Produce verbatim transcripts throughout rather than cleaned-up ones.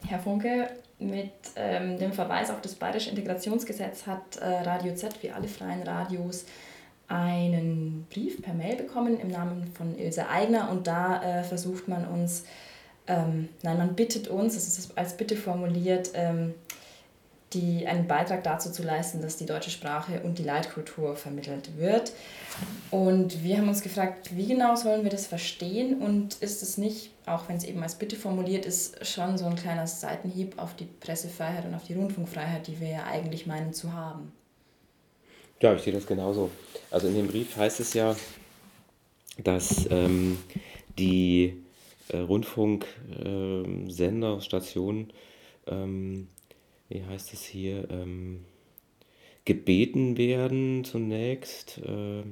Herr Funke, mit ähm, dem Verweis auf das Bayerische Integrationsgesetz hat äh, Radio Z wie alle freien Radios einen Brief per Mail bekommen im Namen von Ilse Aigner und da äh, versucht man uns, ähm, nein, man bittet uns, das ist als Bitte formuliert, ähm, die, einen Beitrag dazu zu leisten, dass die deutsche Sprache und die Leitkultur vermittelt wird. Und wir haben uns gefragt, wie genau sollen wir das verstehen und ist es nicht, auch wenn es eben als Bitte formuliert ist, schon so ein kleiner Seitenhieb auf die Pressefreiheit und auf die Rundfunkfreiheit, die wir ja eigentlich meinen zu haben? Ja, ich sehe das genauso. Also in dem Brief heißt es ja, dass ähm, die äh, Rundfunksender, äh, Stationen, ähm, wie heißt es hier, ähm, gebeten werden zunächst, äh,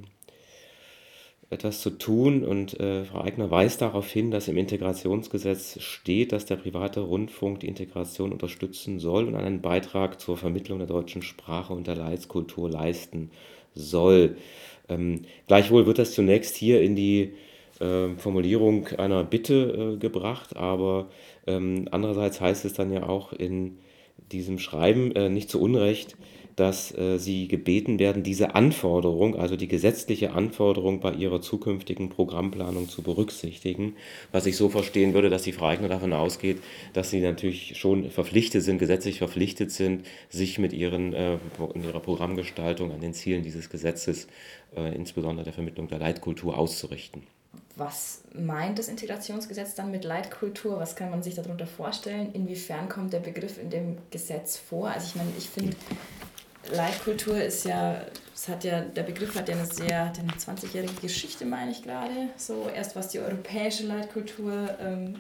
etwas zu tun. Und äh, Frau Aigner weist darauf hin, dass im Integrationsgesetz steht, dass der private Rundfunk die Integration unterstützen soll und einen Beitrag zur Vermittlung der deutschen Sprache und der Leitkultur leisten soll. Ähm, gleichwohl wird das zunächst hier in die äh, Formulierung einer Bitte äh, gebracht, aber ähm, andererseits heißt es dann ja auch in diesem Schreiben äh, nicht zu Unrecht, dass äh, sie gebeten werden, diese Anforderung, also die gesetzliche Anforderung bei ihrer zukünftigen Programmplanung zu berücksichtigen, was ich so verstehen würde, dass die Frau Aigner davon ausgeht, dass sie natürlich schon verpflichtet sind, gesetzlich verpflichtet sind, sich mit ihren, äh, in ihrer Programmgestaltung an den Zielen dieses Gesetzes, äh, insbesondere der Vermittlung der Leitkultur, auszurichten. Was meint das Integrationsgesetz dann mit Leitkultur? Was kann man sich darunter vorstellen? Inwiefern kommt der Begriff in dem Gesetz vor? Also ich meine, ich finde, Leitkultur ist ja, es hat ja, der Begriff hat ja eine sehr, hat eine zwanzigjährige Geschichte, meine ich gerade. So erst was die europäische Leitkultur ähm,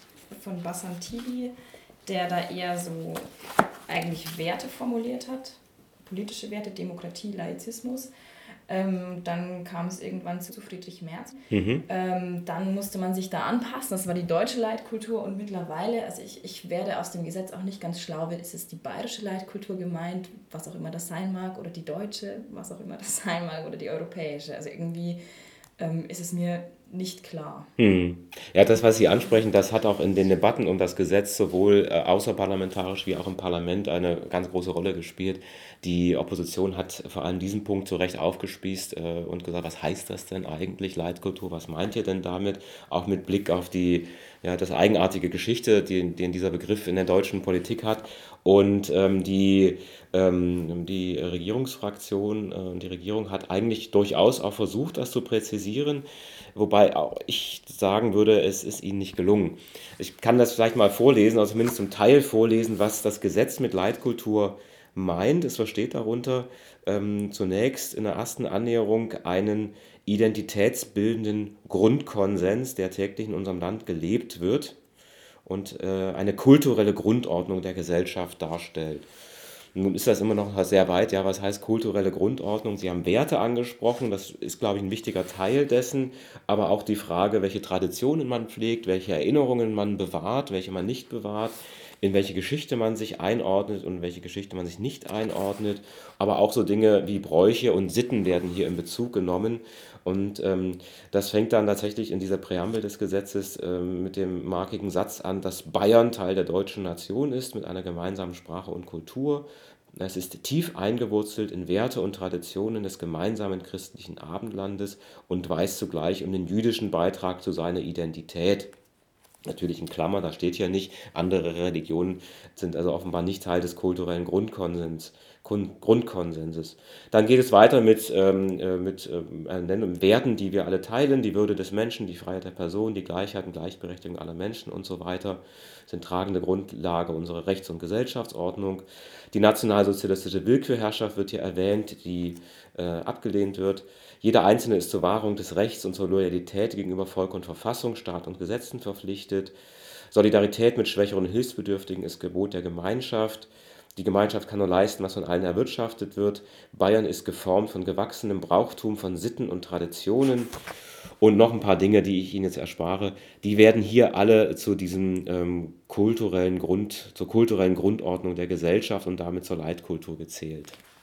von Bassam Tibi, der da eher so eigentlich Werte formuliert hat, politische Werte, Demokratie, Laizismus. Ähm, dann kam es irgendwann zu Friedrich Merz. Mhm. Ähm, dann musste man sich da anpassen. Das war die deutsche Leitkultur und mittlerweile, also ich, ich werde aus dem Gesetz auch nicht ganz schlau, ist es die bayerische Leitkultur gemeint, was auch immer das sein mag, oder die deutsche, was auch immer das sein mag, oder die europäische. Also irgendwie ähm, ist es mir nicht klar. Hm. Ja, das, was Sie ansprechen, das hat auch in den Debatten um das Gesetz sowohl äh, außerparlamentarisch wie auch im Parlament eine ganz große Rolle gespielt. Die Opposition hat vor allem diesen Punkt zu Recht aufgespießt äh, und gesagt, was heißt das denn eigentlich, Leitkultur, was meint ihr denn damit? Auch mit Blick auf die, ja, das eigenartige Geschichte, die, den dieser Begriff in der deutschen Politik hat. Und ähm, die, ähm, die Regierungsfraktion und äh, die Regierung hat eigentlich durchaus auch versucht, das zu präzisieren, wobei auch ich sagen würde, es ist ihnen nicht gelungen. Ich kann das vielleicht mal vorlesen, also zumindest zum Teil vorlesen, was das Gesetz mit Leitkultur meint. Es versteht darunter ähm, zunächst in der ersten Annäherung einen identitätsbildenden Grundkonsens, der täglich in unserem Land gelebt wird und äh, eine kulturelle Grundordnung der Gesellschaft darstellt. Nun ist das immer noch sehr weit, ja, was heißt kulturelle Grundordnung? Sie haben Werte angesprochen, das ist, glaube ich, ein wichtiger Teil dessen, aber auch die Frage, welche Traditionen man pflegt, welche Erinnerungen man bewahrt, welche man nicht bewahrt, in welche Geschichte man sich einordnet und in welche Geschichte man sich nicht einordnet. Aber auch so Dinge wie Bräuche und Sitten werden hier in Bezug genommen. Und ähm, das fängt dann tatsächlich in dieser Präambel des Gesetzes ähm, mit dem markigen Satz an, dass Bayern Teil der deutschen Nation ist mit einer gemeinsamen Sprache und Kultur. Es ist tief eingewurzelt in Werte und Traditionen des gemeinsamen christlichen Abendlandes und weiß zugleich um den jüdischen Beitrag zu seiner Identität. Natürlich in Klammern, da steht ja nicht, andere Religionen sind also offenbar nicht Teil des kulturellen Grundkonsens, Grundkonsenses. Dann geht es weiter mit, ähm, äh, mit äh, Werten, die wir alle teilen, die Würde des Menschen, die Freiheit der Person, die Gleichheit und Gleichberechtigung aller Menschen und so weiter, sind tragende Grundlage unserer Rechts- und Gesellschaftsordnung. Die nationalsozialistische Willkürherrschaft wird hier erwähnt, die äh, abgelehnt wird. Jeder Einzelne ist zur Wahrung des Rechts und zur Loyalität gegenüber Volk und Verfassung, Staat und Gesetzen verpflichtet. Solidarität mit Schwächeren und Hilfsbedürftigen ist Gebot der Gemeinschaft. Die Gemeinschaft kann nur leisten, was von allen erwirtschaftet wird. Bayern ist geformt von gewachsenem Brauchtum, von Sitten und Traditionen. Und noch ein paar Dinge, die ich Ihnen jetzt erspare, die werden hier alle zu diesem ähm, kulturellen Grund, zur kulturellen Grundordnung der Gesellschaft und damit zur Leitkultur gezählt.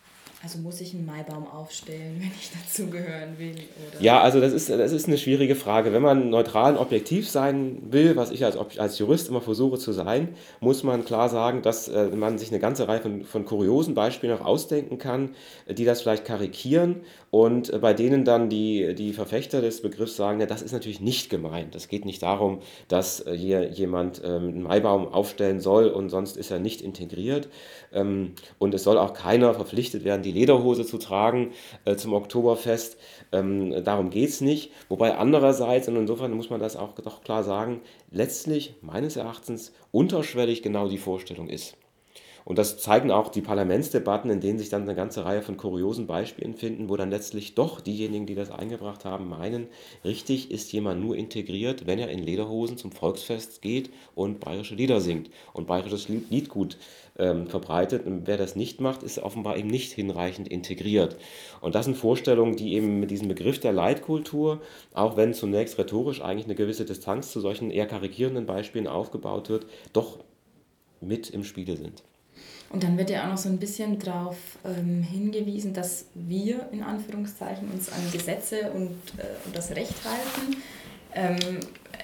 Also muss ich einen Maibaum aufstellen, wenn ich dazugehören will? Oder? Ja, also das ist, das ist eine schwierige Frage. Wenn man neutral und objektiv sein will, was ich als, als Jurist immer versuche zu sein, muss man klar sagen, dass äh, man sich eine ganze Reihe von, von kuriosen Beispielen auch ausdenken kann, äh, die das vielleicht karikieren und äh, bei denen dann die, die Verfechter des Begriffs sagen, ja, das ist natürlich nicht gemeint. Es geht nicht darum, dass äh, hier jemand ähm, einen Maibaum aufstellen soll und sonst ist er nicht integriert. Ähm, und es soll auch keiner verpflichtet werden, die Lederhose zu tragen äh, zum Oktoberfest. Ähm, darum geht es nicht. Wobei andererseits, und insofern muss man das auch doch klar sagen, letztlich meines Erachtens unterschwellig genau die Vorstellung ist. Und das zeigen auch die Parlamentsdebatten, in denen sich dann eine ganze Reihe von kuriosen Beispielen finden, wo dann letztlich doch diejenigen, die das eingebracht haben, meinen, richtig ist jemand nur integriert, wenn er in Lederhosen zum Volksfest geht und bayerische Lieder singt und bayerisches Liedgut ähm, verbreitet. Und wer das nicht macht, ist offenbar eben nicht hinreichend integriert. Und das sind Vorstellungen, die eben mit diesem Begriff der Leitkultur, auch wenn zunächst rhetorisch eigentlich eine gewisse Distanz zu solchen eher karikierenden Beispielen aufgebaut wird, doch mit im Spiele sind. Und dann wird ja auch noch so ein bisschen darauf ähm, hingewiesen, dass wir in Anführungszeichen uns an Gesetze und, äh, und das Recht halten. Ähm,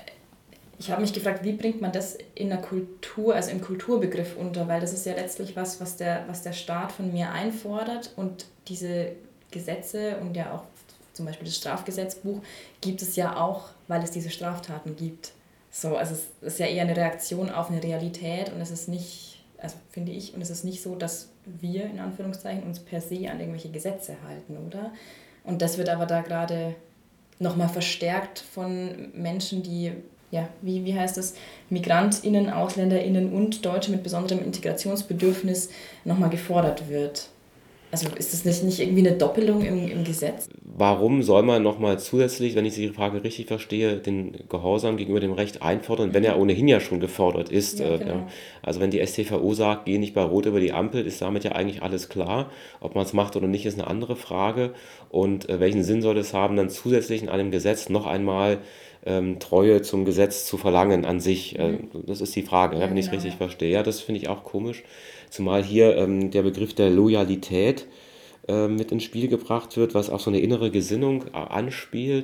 ich habe mich gefragt, wie bringt man das in der Kultur, also im Kulturbegriff unter, weil das ist ja letztlich was, was der, was der Staat von mir einfordert und diese Gesetze und ja auch zum Beispiel das Strafgesetzbuch gibt es ja auch, weil es diese Straftaten gibt. So, also es ist ja eher eine Reaktion auf eine Realität und es ist nicht, also finde ich, und es ist nicht so, dass wir in Anführungszeichen uns per se an irgendwelche Gesetze halten, oder? Und das wird aber da gerade nochmal verstärkt von Menschen, die, ja, wie, wie heißt das, MigrantInnen, AusländerInnen und Deutsche mit besonderem Integrationsbedürfnis nochmal gefordert wird. Also ist das nicht, nicht irgendwie eine Doppelung im, im Gesetz? Warum soll man nochmal zusätzlich, wenn ich die Frage richtig verstehe, den Gehorsam gegenüber dem Recht einfordern, wenn er ohnehin ja schon gefordert ist? Ja, genau. Ja. Also wenn die S T V O sagt, geh nicht bei Rot über die Ampel, ist damit ja eigentlich alles klar. Ob man es macht oder nicht, ist eine andere Frage. Und äh, welchen Sinn soll es haben, dann zusätzlich in einem Gesetz noch einmal ähm, Treue zum Gesetz zu verlangen an sich? Mhm. Äh, das ist die Frage, ja, wenn ich es richtig ja. verstehe. Ja, das finde ich auch komisch. Zumal hier ähm, der Begriff der Loyalität äh, mit ins Spiel gebracht wird, was auch so eine innere Gesinnung äh, anspielt.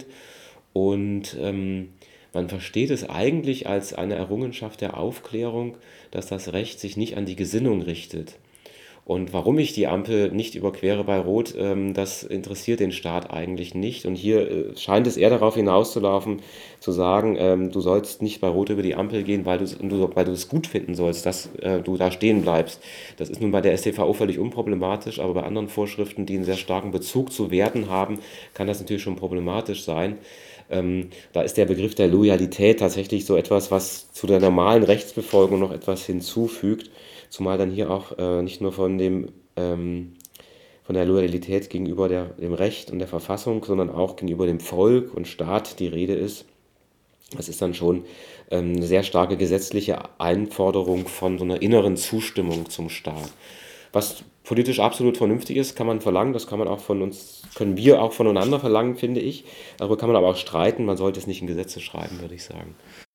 Und ähm, man versteht es eigentlich als eine Errungenschaft der Aufklärung, dass das Recht sich nicht an die Gesinnung richtet. Und warum ich die Ampel nicht überquere bei Rot, ähm, das interessiert den Staat eigentlich nicht. Und hier äh, scheint es eher darauf hinauszulaufen, zu sagen, ähm, du sollst nicht bei Rot über die Ampel gehen, weil, du, weil du es gut finden sollst, dass äh, du da stehen bleibst. Das ist nun bei der S T V O völlig unproblematisch, aber bei anderen Vorschriften, die einen sehr starken Bezug zu Werten haben, kann das natürlich schon problematisch sein. Ähm, da ist der Begriff der Loyalität tatsächlich so etwas, was zu der normalen Rechtsbefolgung noch etwas hinzufügt. Zumal dann hier auch äh, nicht nur von dem ähm, von der Loyalität gegenüber der, dem Recht und der Verfassung, sondern auch gegenüber dem Volk und Staat die Rede ist. Das ist dann schon ähm, eine sehr starke gesetzliche Einforderung von so einer inneren Zustimmung zum Staat. Was politisch absolut vernünftig ist, kann man verlangen, das kann man auch von uns, können wir auch voneinander verlangen, finde ich. Darüber kann man aber auch streiten, man sollte es nicht in Gesetze schreiben, würde ich sagen.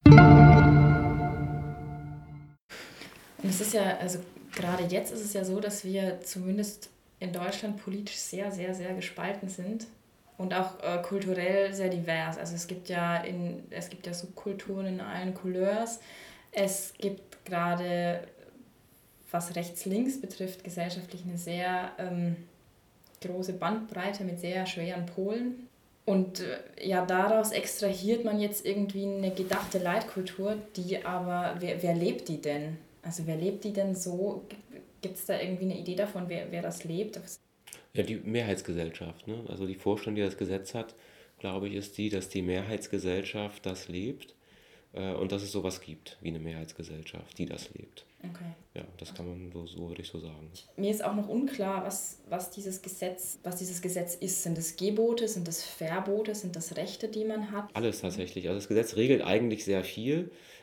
Und es ist ja, also gerade jetzt ist es ja so, dass wir zumindest in Deutschland politisch sehr, sehr, sehr gespalten sind und auch äh, kulturell sehr divers. Also es gibt ja in, es gibt ja Subkulturen in allen Couleurs. Es gibt gerade, was rechts-links betrifft, gesellschaftlich eine sehr ähm, große Bandbreite mit sehr schweren Polen. Und äh, ja, daraus extrahiert man jetzt irgendwie eine gedachte Leitkultur, die aber, wer, wer lebt die denn? Also wer lebt die denn so? Gibt es da irgendwie eine Idee davon, wer, wer das lebt? Ja, die Mehrheitsgesellschaft. Ne? Also die Vorstellung, die das Gesetz hat, glaube ich, ist die, dass die Mehrheitsgesellschaft das lebt äh, und dass es sowas gibt wie eine Mehrheitsgesellschaft, die das lebt. Okay. Ja, das kann man so, so würde ich so sagen. Mir ist auch noch unklar, was, was, dieses Gesetz, was dieses Gesetz ist. Sind das Gebote, sind das Verbote, sind das Rechte, die man hat? Alles tatsächlich. Also das Gesetz regelt eigentlich sehr viel.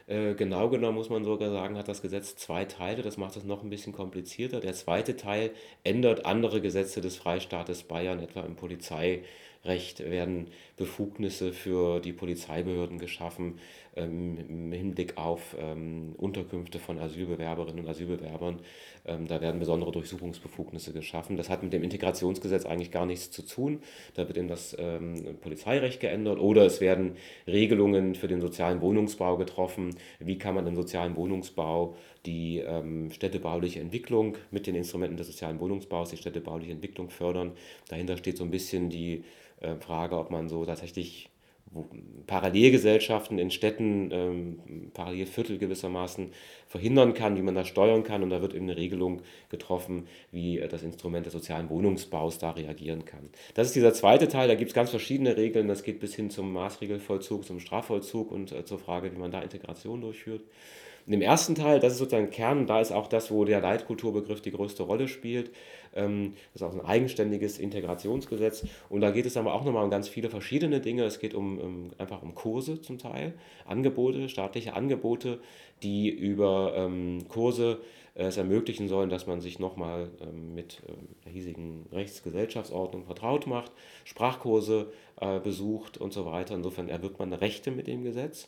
Äh, genau genommen muss man sogar sagen, hat das Gesetz zwei Teile, das macht es noch ein bisschen komplizierter. Der zweite Teil ändert andere Gesetze des Freistaates Bayern, etwa im Polizeirecht werden Befugnisse für die Polizeibehörden geschaffen, ähm, im Hinblick auf ähm, Unterkünfte von Asylbewerberinnen und Asylbewerbern. Ähm, da werden besondere Durchsuchungsbefugnisse geschaffen. Das hat mit dem Integrationsgesetz eigentlich gar nichts zu tun. Da wird eben das ähm, Polizeirecht geändert oder es werden Regelungen für den sozialen Wohnungsbau getroffen. Wie kann man im sozialen Wohnungsbau die ähm, städtebauliche Entwicklung mit den Instrumenten des sozialen Wohnungsbaus, die städtebauliche Entwicklung fördern. Dahinter steht so ein bisschen die äh, Frage, ob man so tatsächlich wo Parallelgesellschaften in Städten, ähm, Parallelviertel gewissermaßen verhindern kann, wie man das steuern kann. Und da wird eben eine Regelung getroffen, wie äh, das Instrument des sozialen Wohnungsbaus da reagieren kann. Das ist dieser zweite Teil, da gibt es ganz verschiedene Regeln. Das geht bis hin zum Maßregelvollzug, zum Strafvollzug und äh, zur Frage, wie man da Integration durchführt. In dem ersten Teil, das ist sozusagen Kern, da ist auch das, wo der Leitkulturbegriff die größte Rolle spielt. Ähm, das ist auch ein eigenständiges Integrationsgesetz. Und da geht es aber auch nochmal um ganz viele verschiedene Dinge. Es geht um, um einfach um Kurse zum Teil, Angebote, staatliche Angebote, die über ähm, Kurse äh, es ermöglichen sollen, dass man sich nochmal ähm, mit ähm, der hiesigen Rechtsgesellschaftsordnung vertraut macht, Sprachkurse äh, besucht und so weiter. Insofern erwirbt man Rechte mit dem Gesetz.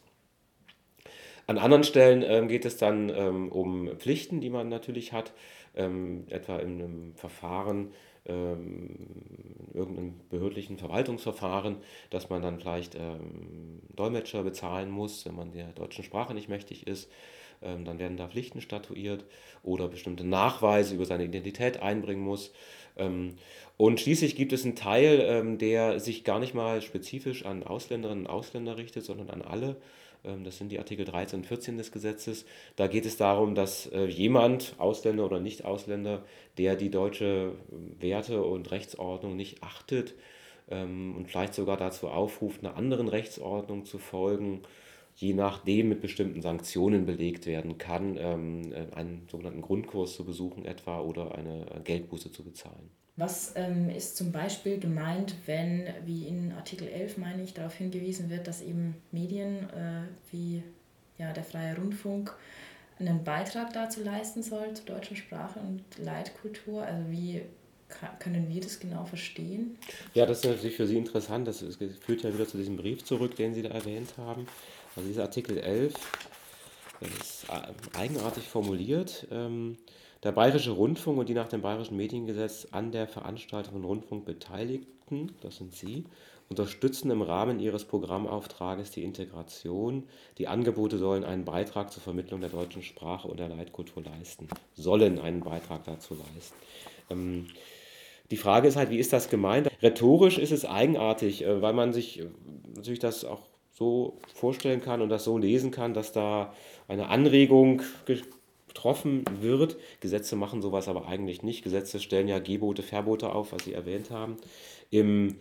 An anderen Stellen ähm, geht es dann ähm, um Pflichten, die man natürlich hat, ähm, etwa in einem Verfahren, ähm, in irgendeinem behördlichen Verwaltungsverfahren, dass man dann vielleicht ähm, Dolmetscher bezahlen muss, wenn man der deutschen Sprache nicht mächtig ist. Ähm, dann werden da Pflichten statuiert oder bestimmte Nachweise über seine Identität einbringen muss. Ähm, und schließlich gibt es einen Teil, ähm, der sich gar nicht mal spezifisch an Ausländerinnen und Ausländer richtet, sondern an alle. Das sind die Artikel dreizehn und vierzehn des Gesetzes. Da geht es darum, dass äh, jemand, Ausländer oder Nicht-Ausländer, der die deutsche Werte- und Rechtsordnung nicht achtet ähm, und vielleicht sogar dazu aufruft, einer anderen Rechtsordnung zu folgen, je nachdem mit bestimmten Sanktionen belegt werden kann, ähm, einen sogenannten Grundkurs zu besuchen etwa oder eine Geldbuße zu bezahlen. Was ähm, ist zum Beispiel gemeint, wenn, wie in Artikel elf, meine ich, darauf hingewiesen wird, dass eben Medien äh, wie ja, der Freie Rundfunk einen Beitrag dazu leisten soll zur deutschen Sprache und Leitkultur? Also wie ka- können wir das genau verstehen? Ja, das ist natürlich für Sie interessant. Das ist, führt ja wieder zu diesem Brief zurück, den Sie da erwähnt haben. Also dieser Artikel elf, das ist äh, eigenartig formuliert. Ähm, Der Bayerische Rundfunk und die nach dem Bayerischen Mediengesetz an der Veranstaltung von Rundfunk Beteiligten, das sind Sie, unterstützen im Rahmen ihres Programmauftrages die Integration. Die Angebote sollen einen Beitrag zur Vermittlung der deutschen Sprache und der Leitkultur leisten. Sollen einen Beitrag dazu leisten. Ähm, Die Frage ist halt, wie ist das gemeint? Rhetorisch ist es eigenartig, äh, weil man sich äh, natürlich das auch so vorstellen kann und das so lesen kann, dass da eine Anregung getroffen wird. Gesetze machen sowas aber eigentlich nicht. Gesetze stellen ja Gebote, Verbote auf, was Sie erwähnt haben. Im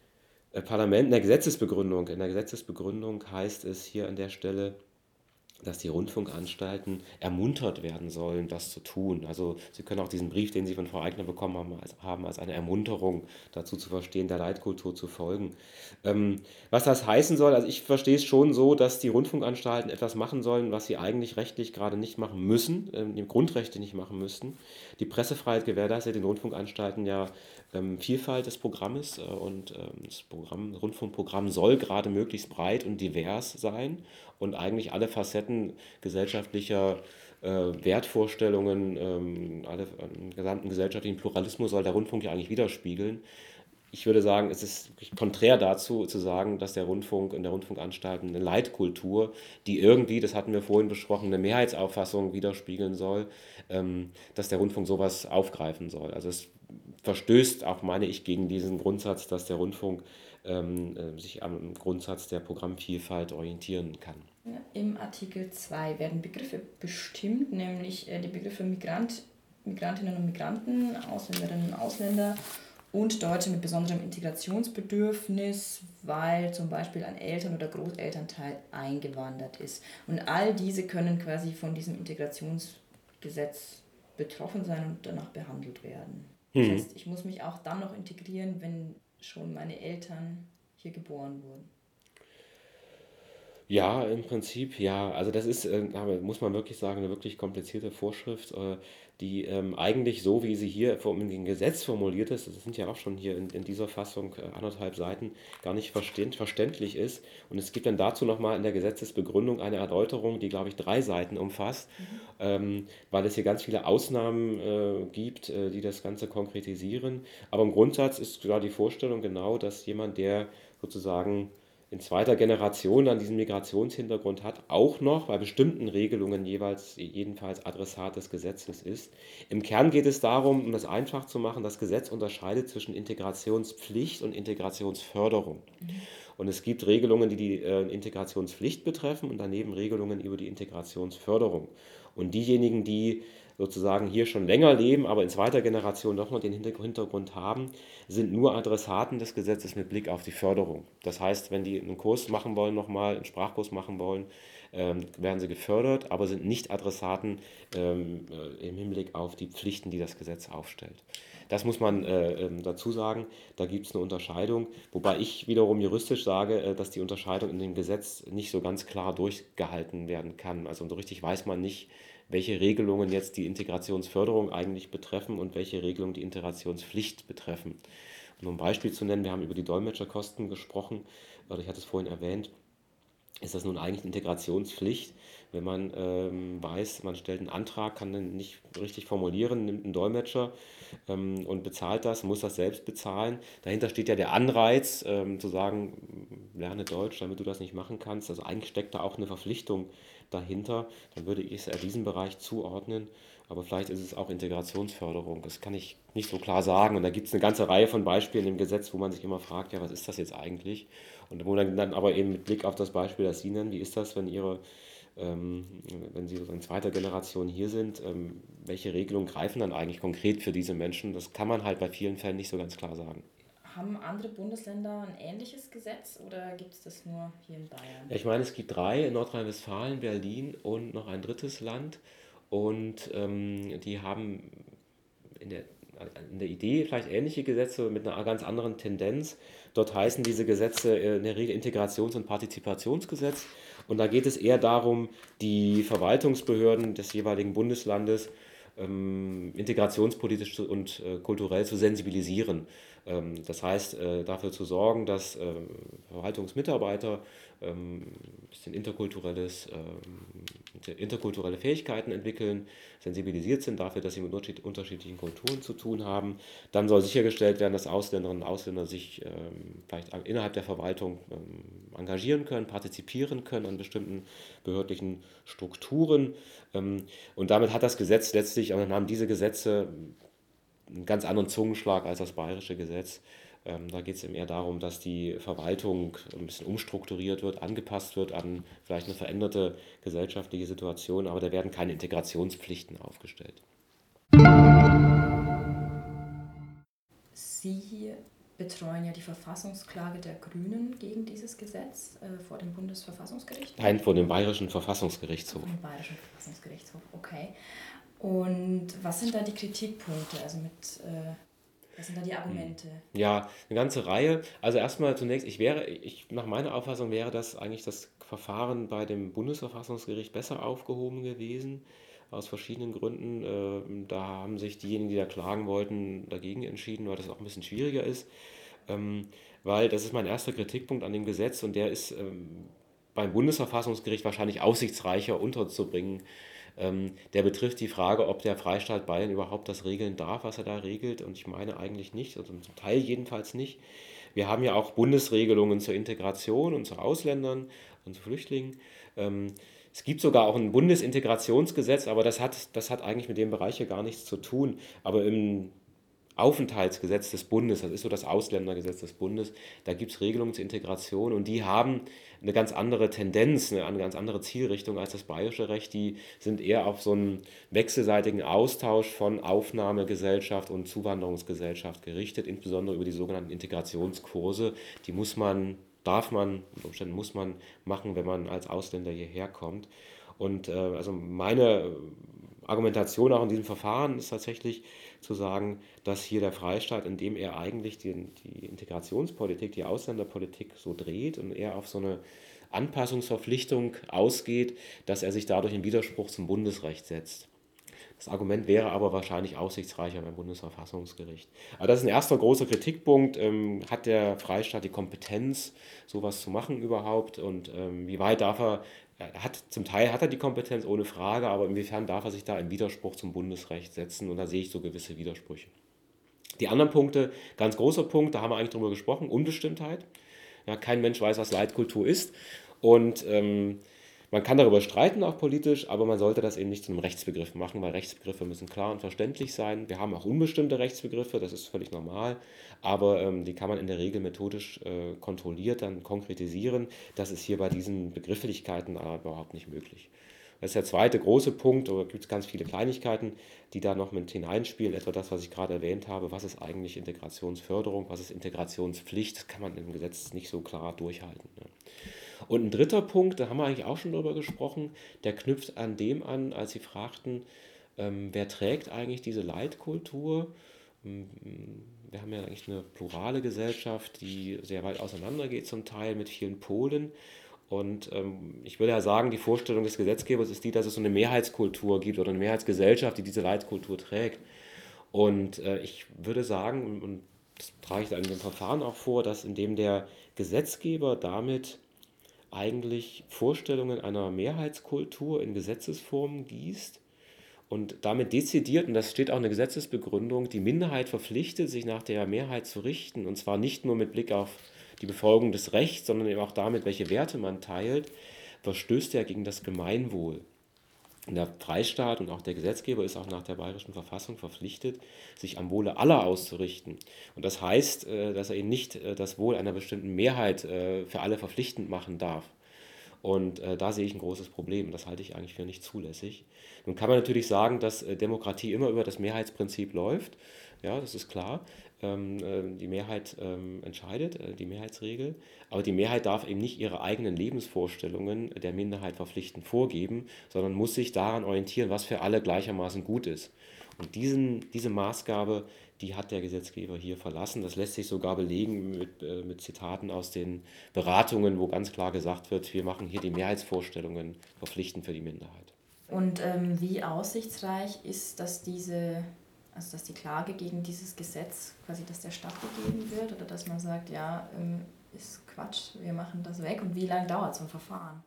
äh, Parlament, in der Gesetzesbegründung, in der Gesetzesbegründung heißt es hier an der Stelle, dass die Rundfunkanstalten ermuntert werden sollen, das zu tun. Also Sie können auch diesen Brief, den Sie von Frau Eigner bekommen haben, als, haben, als eine Ermunterung dazu zu verstehen, der Leitkultur zu folgen. Ähm, was das heißen soll, also ich verstehe es schon so, dass die Rundfunkanstalten etwas machen sollen, was sie eigentlich rechtlich gerade nicht machen müssen, ähm, die Grundrechte nicht machen müssten. Die Pressefreiheit gewährleistet den Rundfunkanstalten ja ähm, Vielfalt des Programmes äh, und ähm, das Programm, das Rundfunkprogramm soll gerade möglichst breit und divers sein und eigentlich alle Facetten gesellschaftlicher äh, Wertvorstellungen, ähm, alle, äh, gesamten gesellschaftlichen Pluralismus soll der Rundfunk ja eigentlich widerspiegeln. Ich würde sagen, es ist konträr dazu zu sagen, dass der Rundfunk in der Rundfunkanstalt eine Leitkultur, die irgendwie, das hatten wir vorhin besprochen, eine Mehrheitsauffassung widerspiegeln soll, ähm, dass der Rundfunk sowas aufgreifen soll. Also es verstößt auch, meine ich, gegen diesen Grundsatz, dass der Rundfunk ähm, äh, sich am Grundsatz der Programmvielfalt orientieren kann. Ja, im Artikel zwei werden Begriffe bestimmt, nämlich äh, die Begriffe Migrant, Migrantinnen und Migranten, Ausländerinnen und Ausländer und Deutsche mit besonderem Integrationsbedürfnis, weil zum Beispiel ein Eltern- oder Großelternteil eingewandert ist. Und all diese können quasi von diesem Integrationsgesetz betroffen sein und danach behandelt werden. Das Mhm. heißt, ich muss mich auch dann noch integrieren, wenn schon meine Eltern hier geboren wurden. Ja, im Prinzip ja. Also das ist, äh, aber muss man wirklich sagen, eine wirklich komplizierte Vorschrift, äh, die ähm, eigentlich so, wie sie hier vom- in dem Gesetz formuliert ist, das sind ja auch schon hier in, in dieser Fassung äh, anderthalb Seiten, gar nicht verstehen, verständlich ist. Und es gibt dann dazu nochmal in der Gesetzesbegründung eine Erläuterung, die, glaube ich, drei Seiten umfasst, ähm, weil es hier ganz viele Ausnahmen äh, gibt, äh, die das Ganze konkretisieren. Aber im Grundsatz ist klar die Vorstellung genau, dass jemand, der sozusagen in zweiter Generation dann diesen Migrationshintergrund hat, auch noch bei bestimmten Regelungen jeweils jedenfalls Adressat des Gesetzes ist. Im Kern geht es darum, um das einfach zu machen, das Gesetz unterscheidet zwischen Integrationspflicht und Integrationsförderung. Und es gibt Regelungen, die die äh, Integrationspflicht betreffen und daneben Regelungen über die Integrationsförderung. Und diejenigen, die sozusagen hier schon länger leben, aber in zweiter Generation doch noch den Hintergrund haben, sind nur Adressaten des Gesetzes mit Blick auf die Förderung. Das heißt, wenn die einen Kurs machen wollen, nochmal einen Sprachkurs machen wollen, ähm, werden sie gefördert, aber sind nicht Adressaten ähm, äh, im Hinblick auf die Pflichten, die das Gesetz aufstellt. Das muss man äh, ähm, dazu sagen, da gibt es eine Unterscheidung, wobei ich wiederum juristisch sage, äh, dass die Unterscheidung in dem Gesetz nicht so ganz klar durchgehalten werden kann. Also so richtig weiß man nicht, welche Regelungen jetzt die Integrationsförderung eigentlich betreffen und welche Regelungen die Integrationspflicht betreffen. Um ein Beispiel zu nennen, wir haben über die Dolmetscherkosten gesprochen, oder ich hatte es vorhin erwähnt, ist das nun eigentlich eine Integrationspflicht, wenn man ähm, weiß, man stellt einen Antrag, kann den nicht richtig formulieren, nimmt einen Dolmetscher ähm, und bezahlt das, muss das selbst bezahlen. Dahinter steht ja der Anreiz, ähm, zu sagen, lerne Deutsch, damit du das nicht machen kannst. Also eigentlich steckt da auch eine Verpflichtung dahinter. Dann würde ich es eher diesem Bereich zuordnen. Aber vielleicht ist es auch Integrationsförderung. Das kann ich nicht so klar sagen. Und da gibt es eine ganze Reihe von Beispielen im Gesetz, wo man sich immer fragt, ja, was ist das jetzt eigentlich? Und wo dann, dann aber eben mit Blick auf das Beispiel, das Sie nennen, wie ist das, wenn Ihre, ähm, wenn Sie so in zweiter Generation hier sind, ähm, welche Regelungen greifen dann eigentlich konkret für diese Menschen? Das kann man halt bei vielen Fällen nicht so ganz klar sagen. Haben andere Bundesländer ein ähnliches Gesetz oder gibt es das nur hier in Bayern? Ja, ich meine, es gibt drei in Nordrhein-Westfalen, Berlin und noch ein drittes Land. Und ähm, die haben in der, in der Idee vielleicht ähnliche Gesetze mit einer ganz anderen Tendenz. Dort heißen diese Gesetze in der Regel Integrations- und Partizipationsgesetz. Und da geht es eher darum, die Verwaltungsbehörden des jeweiligen Bundeslandes ähm, integrationspolitisch und äh, kulturell zu sensibilisieren. Ähm, das heißt, äh, dafür zu sorgen, dass äh, Verwaltungsmitarbeiter ähm, ein bisschen interkulturelles, ähm, interkulturelle Fähigkeiten entwickeln, sensibilisiert sind dafür, dass sie mit unterschiedlichen Kulturen zu tun haben. Dann soll sichergestellt werden, dass Ausländerinnen und Ausländer sich ähm, vielleicht innerhalb der Verwaltung ähm, engagieren können, partizipieren können an bestimmten behördlichen Strukturen. Ähm, und damit hat das Gesetz letztlich, also dann haben diese Gesetze einen ganz anderen Zungenschlag als das bayerische Gesetz. Ähm, da geht es eben eher darum, dass die Verwaltung ein bisschen umstrukturiert wird, angepasst wird an vielleicht eine veränderte gesellschaftliche Situation, aber da werden keine Integrationspflichten aufgestellt. Sie betreuen ja die Verfassungsklage der Grünen gegen dieses Gesetz äh, vor dem Bundesverfassungsgericht. Nein, vor dem Bayerischen Verfassungsgerichtshof. Vor dem Bayerischen Verfassungsgerichtshof, okay. Und was sind da die Kritikpunkte? Also mit, äh, was sind da die Argumente? Ja, eine ganze Reihe. Also erstmal zunächst, ich wäre, ich, nach meiner Auffassung wäre das eigentlich das Verfahren bei dem Bundesverfassungsgericht besser aufgehoben gewesen, aus verschiedenen Gründen. Ähm, da haben sich diejenigen, die da klagen wollten, dagegen entschieden, weil das auch ein bisschen schwieriger ist. Ähm, weil das ist mein erster Kritikpunkt an dem Gesetz und der ist ähm, beim Bundesverfassungsgericht wahrscheinlich aussichtsreicher unterzubringen. Ähm, der betrifft die Frage, ob der Freistaat Bayern überhaupt das regeln darf, was er da regelt. Und ich meine eigentlich nicht, also zum Teil jedenfalls nicht. Wir haben ja auch Bundesregelungen zur Integration und zu Ausländern und zu Flüchtlingen. Ähm, es gibt sogar auch ein Bundesintegrationsgesetz, aber das hat, das hat eigentlich mit dem Bereich hier gar nichts zu tun. Aber im Aufenthaltsgesetz des Bundes, das ist so das Ausländergesetz des Bundes, da gibt es Regelungen zur Integration und die haben eine ganz andere Tendenz, eine ganz andere Zielrichtung als das bayerische Recht. Die sind eher auf so einen wechselseitigen Austausch von Aufnahmegesellschaft und Zuwanderungsgesellschaft gerichtet, insbesondere über die sogenannten Integrationskurse. Die muss man, darf man, unter Umständen muss man machen, wenn man als Ausländer hierher kommt. Und äh, also meine Argumentation auch in diesem Verfahren ist tatsächlich zu sagen, dass hier der Freistaat, indem er eigentlich die, die Integrationspolitik, die Ausländerpolitik so dreht und eher auf so eine Anpassungsverpflichtung ausgeht, dass er sich dadurch in Widerspruch zum Bundesrecht setzt. Das Argument wäre aber wahrscheinlich aussichtsreicher beim Bundesverfassungsgericht. Aber das ist ein erster großer Kritikpunkt. Ähm, hat der Freistaat die Kompetenz, sowas zu machen überhaupt? Und ähm, wie weit darf er, er hat, zum Teil hat er die Kompetenz, ohne Frage, aber inwiefern darf er sich da in Widerspruch zum Bundesrecht setzen? Und da sehe ich so gewisse Widersprüche. Die anderen Punkte, ganz großer Punkt, da haben wir eigentlich drüber gesprochen, Unbestimmtheit. Ja, kein Mensch weiß, was Leitkultur ist. Und ähm, man kann darüber streiten, auch politisch, aber man sollte das eben nicht zu einem Rechtsbegriff machen, weil Rechtsbegriffe müssen klar und verständlich sein. Wir haben auch unbestimmte Rechtsbegriffe, das ist völlig normal, aber ähm, die kann man in der Regel methodisch äh, kontrolliert dann konkretisieren. Das ist hier bei diesen Begrifflichkeiten aber überhaupt nicht möglich. Das ist der zweite große Punkt, da gibt es ganz viele Kleinigkeiten, die da noch mit hineinspielen, etwa das, was ich gerade erwähnt habe, was ist eigentlich Integrationsförderung, was ist Integrationspflicht, das kann man im Gesetz nicht so klar durchhalten. Ne? Und ein dritter Punkt, da haben wir eigentlich auch schon drüber gesprochen, der knüpft an dem an, als Sie fragten, ähm, wer trägt eigentlich diese Leitkultur? Wir haben ja eigentlich eine plurale Gesellschaft, die sehr weit auseinandergeht zum Teil mit vielen Polen. Und ähm, ich würde ja sagen, die Vorstellung des Gesetzgebers ist die, dass es so eine Mehrheitskultur gibt oder eine Mehrheitsgesellschaft, die diese Leitkultur trägt. Und äh, ich würde sagen, und, und das trage ich da in dem Verfahren auch vor, dass indem der Gesetzgeber damit eigentlich Vorstellungen einer Mehrheitskultur in Gesetzesformen gießt und damit dezidiert, und das steht auch in der Gesetzesbegründung, die Minderheit verpflichtet, sich nach der Mehrheit zu richten, und zwar nicht nur mit Blick auf die Befolgung des Rechts, sondern eben auch damit, welche Werte man teilt, verstößt er gegen das Gemeinwohl. Und der Freistaat und auch der Gesetzgeber ist auch nach der Bayerischen Verfassung verpflichtet, sich am Wohle aller auszurichten. Und das heißt, dass er eben nicht das Wohl einer bestimmten Mehrheit für alle verpflichtend machen darf. Und da sehe ich ein großes Problem. Das halte ich eigentlich für nicht zulässig. Nun kann man natürlich sagen, dass Demokratie immer über das Mehrheitsprinzip läuft. Ja, das ist klar. Die Mehrheit entscheidet, die Mehrheitsregel. Aber die Mehrheit darf eben nicht ihre eigenen Lebensvorstellungen der Minderheit verpflichtend vorgeben, sondern muss sich daran orientieren, was für alle gleichermaßen gut ist. Und diesen, diese Maßgabe, die hat der Gesetzgeber hier verlassen. Das lässt sich sogar belegen mit, äh, mit Zitaten aus den Beratungen, wo ganz klar gesagt wird, wir machen hier die Mehrheitsvorstellungen verpflichtend für die Minderheit. Und ähm, wie aussichtsreich ist, dass diese, also dass die Klage gegen dieses Gesetz quasi, dass der stattgegeben wird oder dass man sagt, ja, ähm, ist Quatsch, wir machen das weg, und wie lange dauert so ein Verfahren?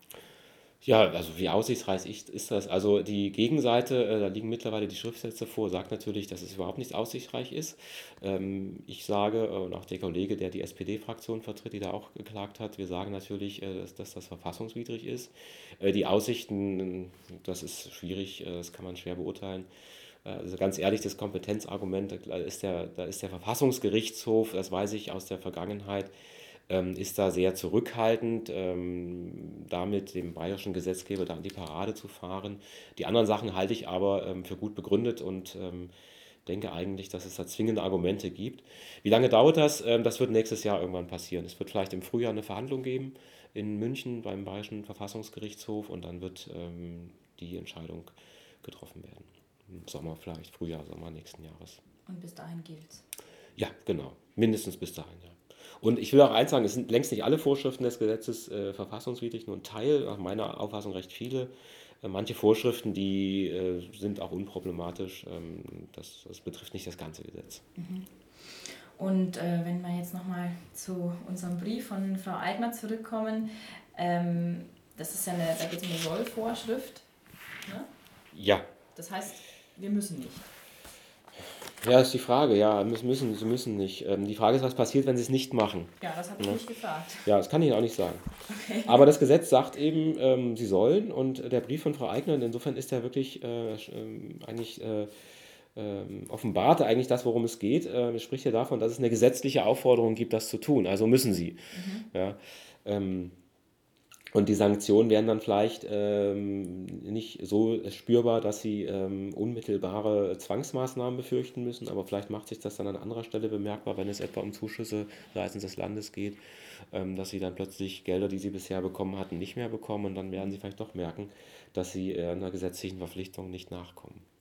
Ja, also wie aussichtsreich ist das? Also die Gegenseite, äh, da liegen mittlerweile die Schriftsätze vor, sagt natürlich, dass es überhaupt nicht aussichtsreich ist. Ähm, ich sage, äh, und auch der Kollege, der die S P D-Fraktion vertritt, die da auch geklagt hat, wir sagen natürlich, äh, dass, dass das verfassungswidrig ist. Äh, die Aussichten, das ist schwierig, äh, das kann man schwer beurteilen. Also ganz ehrlich, das Kompetenzargument, da ist der, da ist der Verfassungsgerichtshof, das weiß ich aus der Vergangenheit, ähm, ist da sehr zurückhaltend, ähm, damit dem bayerischen Gesetzgeber da an die Parade zu fahren. Die anderen Sachen halte ich aber ähm, für gut begründet und ähm, denke eigentlich, dass es da zwingende Argumente gibt. Wie lange dauert das? Ähm, das wird nächstes Jahr irgendwann passieren. Es wird vielleicht im Frühjahr eine Verhandlung geben in München beim Bayerischen Verfassungsgerichtshof, und dann wird ähm, die Entscheidung getroffen werden. Im Sommer vielleicht, Frühjahr, Sommer nächsten Jahres. Und bis dahin gilt's? Ja, genau. Mindestens bis dahin, ja. Und ich will auch eins sagen, es sind längst nicht alle Vorschriften des Gesetzes äh, verfassungswidrig, nur ein Teil, nach meiner Auffassung recht viele. Äh, manche Vorschriften, die äh, sind auch unproblematisch. Ähm, das, das betrifft nicht das ganze Gesetz. Mhm. Und äh, wenn wir jetzt nochmal zu unserem Brief von Frau Aigner zurückkommen, ähm, das ist ja eine, da geht es um eine Sollvorschrift. Ne? Ja. Das heißt, wir müssen nicht. Ja, ist die Frage, ja, müssen, müssen, sie müssen nicht. Ähm, die Frage ist, was passiert, wenn sie es nicht machen? Ja, das habe ich ja. nicht gefragt. Ja, das kann ich Ihnen auch nicht sagen. Okay. Aber das Gesetz sagt eben, ähm, sie sollen, und der Brief von Frau Aigner, insofern ist er wirklich äh, eigentlich äh, äh, offenbart eigentlich das, worum es geht. Äh, es spricht ja davon, dass es eine gesetzliche Aufforderung gibt, das zu tun. Also müssen sie. Mhm. Ja, ähm, Und die Sanktionen wären dann vielleicht ähm, nicht so spürbar, dass sie ähm, unmittelbare Zwangsmaßnahmen befürchten müssen, aber vielleicht macht sich das dann an anderer Stelle bemerkbar, wenn es etwa um Zuschüsse seitens des Landes geht, ähm, dass sie dann plötzlich Gelder, die sie bisher bekommen hatten, nicht mehr bekommen, und dann werden sie vielleicht doch merken, dass sie äh, einer gesetzlichen Verpflichtung nicht nachkommen.